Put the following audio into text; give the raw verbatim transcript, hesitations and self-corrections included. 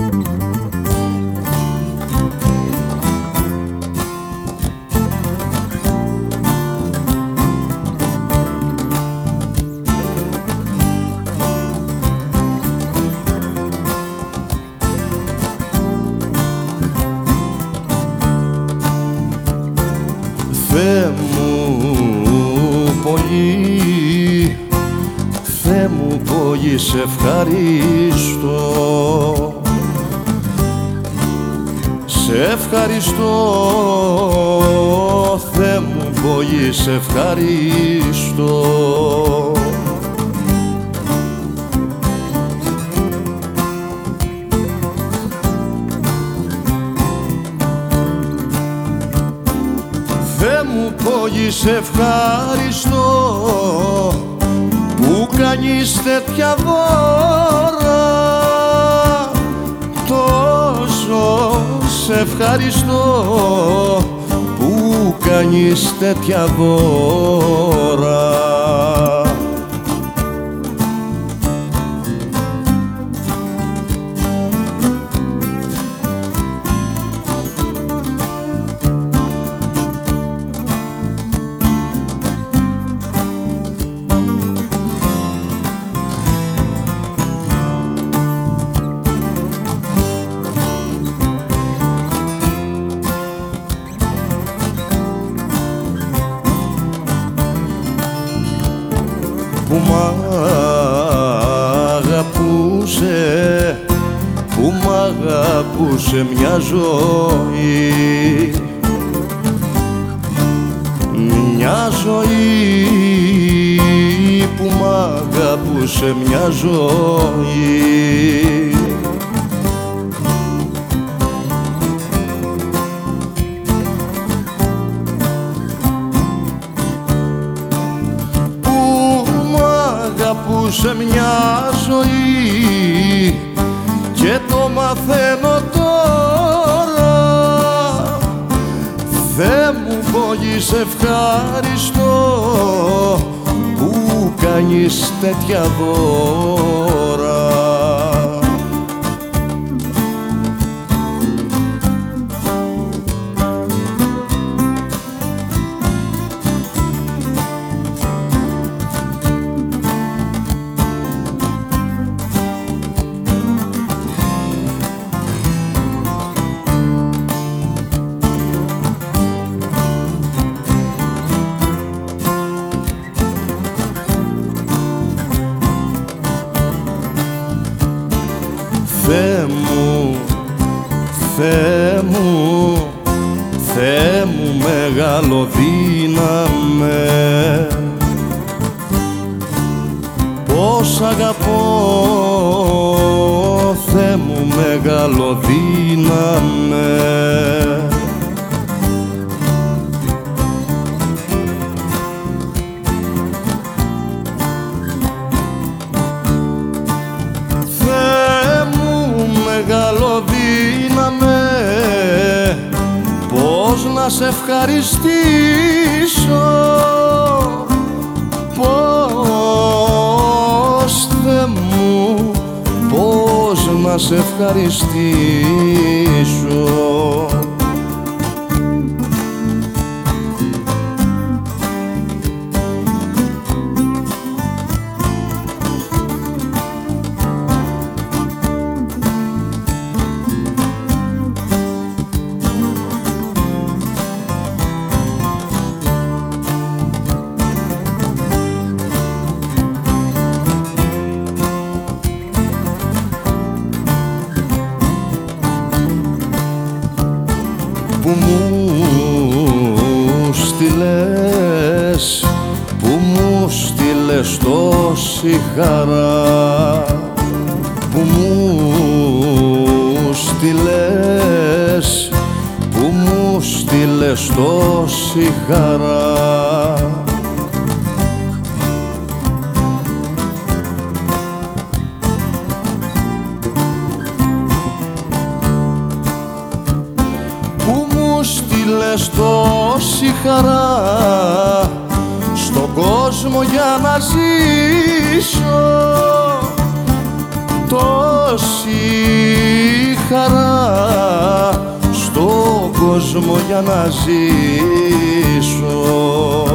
Θεέ μου πολύ, Θεέ μου πολύ σε ευχαριστώ, σε ευχαριστώ, Θεέ μου πολύ σε ευχαριστώ. Θεέ μου πολύ σε ευχαριστώ που κάνεις τέτοια δώρα, τόσο σε ευχαριστώ που κάνεις τέτοια δώρα. Που μ' αγαπούσε, που μ' αγαπούσε μια ζωή, μια ζωή που μ' αγαπούσε μια ζωή. Σε μια ζωή και το μαθαίνω τώρα. Θεέ μου πολύ σε ευχαριστώ που κάνεις τέτοια δώρα. Θεέ μου, Θεέ μου, Θεέ μου μεγαλοδύναμε, πώς αγαπώ, Θεέ μου μεγαλοδύναμε. Μεγαλοδύναμε, πώς να σε ευχαριστήσω, πώς, Θεέ μου, πώς να σε ευχαριστήσω. Που μου στείλες, που μου στείλες τόση χαρά, που μου στείλες, που μου στείλες τόση χαρά. Στείλες τόση χαρά στον κόσμο για να ζήσω, τόση χαρά στον κόσμο για να ζήσω.